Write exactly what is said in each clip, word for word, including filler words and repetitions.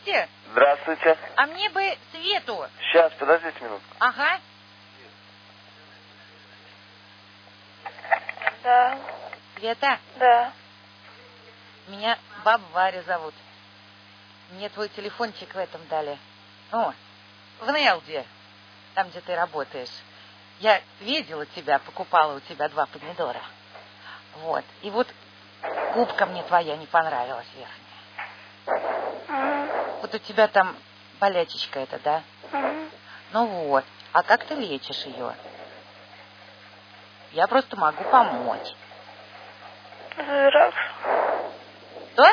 Здравствуйте. Здравствуйте. А мне бы Свету. Сейчас, подождите минутку. Ага. Да. Света? Да. Меня баба Варя зовут. Мне твой телефончик в этом дали. О, в Нелде, там, где ты работаешь. Я видела тебя, покупала у тебя два помидора. Вот. И вот губка мне твоя не понравилась верхняя. Угу. Вот у тебя там болячечка эта, да? Угу. Ну вот. А как ты лечишь ее? Я просто могу помочь. Завиракс. Что?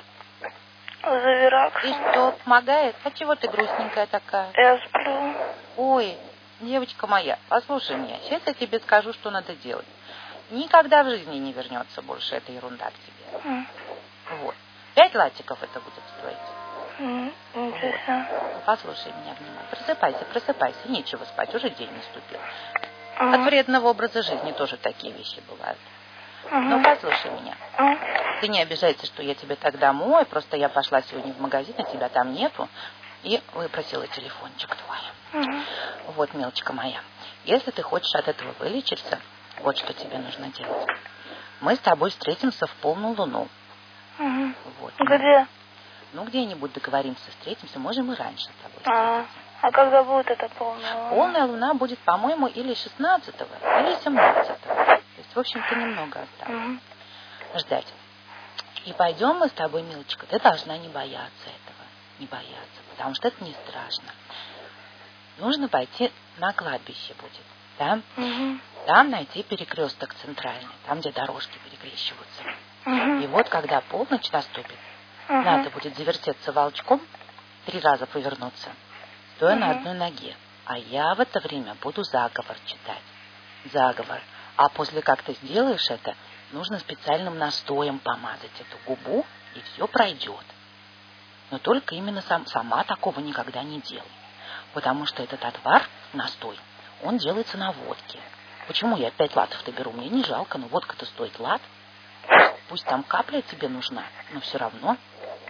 Завиракс. И что, помогает? А чего ты грустненькая такая? Я сплю. Ой, девочка моя, послушай меня. Сейчас я тебе скажу, что надо делать. Никогда в жизни не вернется больше эта ерунда к тебе. Mm. Вот. Пять латиков это будет стоить. Mm. Интересно. Вот. Послушай меня внимательно. Просыпайся, просыпайся. Нечего спать, уже день наступил. Mm. От вредного образа жизни тоже такие вещи бывают. Mm-hmm. Ну, послушай меня. Mm. Ты не обижайся, что я тебе так домой. Просто я пошла сегодня в магазин, а тебя там нету. И выпросила телефончик твой. Mm-hmm. Вот, мелочка моя. Если ты хочешь от этого вылечиться, вот что тебе нужно делать. Мы с тобой встретимся в полную луну. Mm-hmm. Вот. Где? Ну, где-нибудь договоримся, встретимся. Можем и раньше с тобой А, встретиться. а когда будет это полная луна? Полная луна будет, по-моему, или шестнадцатого, или семнадцатого. То есть, в общем-то, немного осталось. Mm-hmm. Ждать. И пойдем мы с тобой, милочка. Ты должна не бояться этого. Не бояться, потому что это не страшно. Нужно пойти на кладбище будет. Да? Mm-hmm. Там найти перекресток центральный, там, где дорожки перекрещиваются. Mm-hmm. И вот, когда полночь наступит, Mm-hmm. надо будет завертеться волчком, три раза повернуться, стоя mm-hmm. на одной ноге. А я в это время буду заговор читать. Заговор. А после как ты сделаешь это, нужно специальным настоем помазать эту губу, и все пройдет. Но только именно сам, сама такого никогда не делай. Потому что этот отвар, настой, он делается на водке. Почему я пять латов-то беру? Мне не жалко, но водка-то стоит лат. Пусть, пусть там капля тебе нужна, но все равно.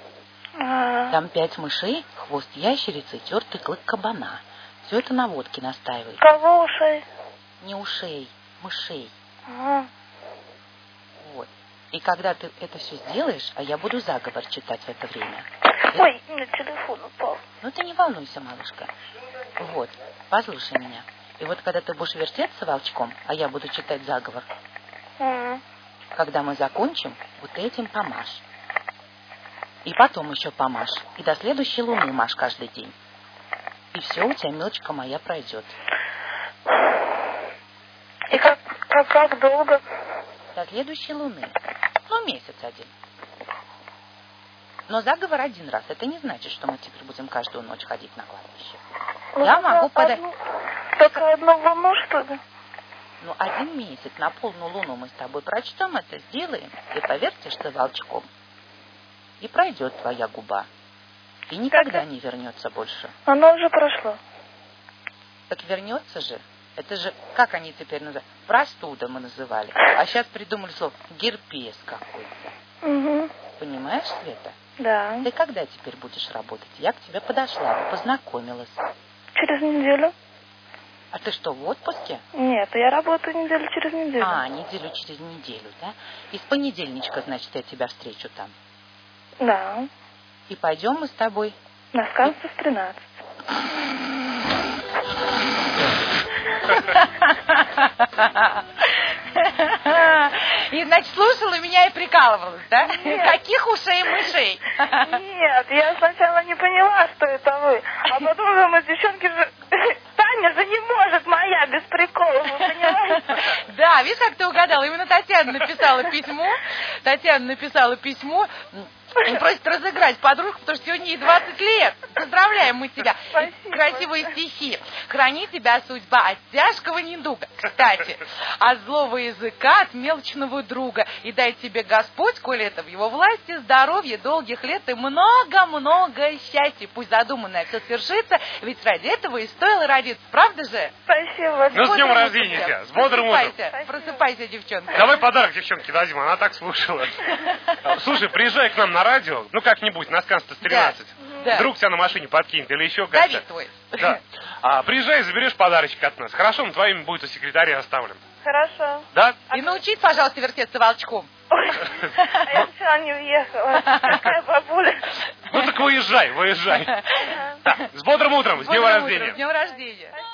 А. Там пять мышей, хвост ящерицы, тертый клык кабана. Все это на водке настаивает. Кого ушей? Не ушей, мышей. А. Вот. И когда ты это все сделаешь, а я буду заговор читать в это время. Ой, у меня телефон упал. Ну ты не волнуйся, малышка. Вот, послушай меня. И вот когда ты будешь вертеться волчком, а я буду читать заговор, Mm-hmm. когда мы закончим, вот этим помажь. И потом еще помажь. И до следующей луны мажь каждый день. И все у тебя, мелочка моя, пройдет. И как, как, как долго? До следующей луны. Ну, месяц один. Но заговор один раз. Это не значит, что мы теперь будем каждую ночь ходить на кладбище. Ну, Я могу подать... Только одну луну, что ли? Ну, один месяц на полную луну мы с тобой прочтем это, сделаем. И поверьте, что волчком. И пройдет твоя губа. И никогда не вернется больше. Оно уже прошло. Так вернется же. Это же, как они теперь называют? Простуда мы называли. А сейчас придумали слово герпес какой-то. Угу. Понимаешь, Света? Да. Ты когда теперь будешь работать? Я к тебе подошла, познакомилась. Через неделю. А ты что, в отпуске? Нет, я работаю неделю через неделю. А, неделю через неделю, да? И с понедельничка, значит, я тебя встречу там. Да. И пойдем мы с тобой. На Скансов тринадцать. И, значит, слушала меня и прикалывалась, да? Нет. Каких ушей мышей? Нет, я сначала не поняла, что это вы. А потом думаю, девчонки же... Таня же не может моя без приколов, вы понимаете? Да, видишь, как ты угадала? Именно Татьяна написала письмо. Татьяна написала письмо. И просит разыграть подружку, потому что сегодня ей двадцать лет. Поздравляем мы тебя. Спасибо. Красивые стихи. Храни тебя судьба от тяжкого недуга. Кстати, от злого языка, от мелочного друга. И дай тебе Господь, коли это в его власти, здоровья, долгих лет и много-много счастья. Пусть задуманное все свершится, ведь ради этого и стоило родиться. Правда же? Спасибо. Ну, с днем рождения тебя. С бодрым утром. Просыпайся, просыпайся, девчонка. Давай подарок девчонке дадим, она так слушала. Слушай, приезжай к нам на радио, ну как-нибудь, на Скансов тринадцать. Да. Да. Вдруг тебя на машине подкинет или еще как-то. Давид твой. Да. А, приезжай, заберешь подарочек от нас. Хорошо, он твоим будет у секретаря оставлен. Хорошо. Да? И научись, пожалуйста, вертеться волчком. Ой, а я сначала не въехала. Какая бабуля. Ну так выезжай, выезжай. Так, с бодрым утром, с днем Бодрым утром, рождения. С днем рождения.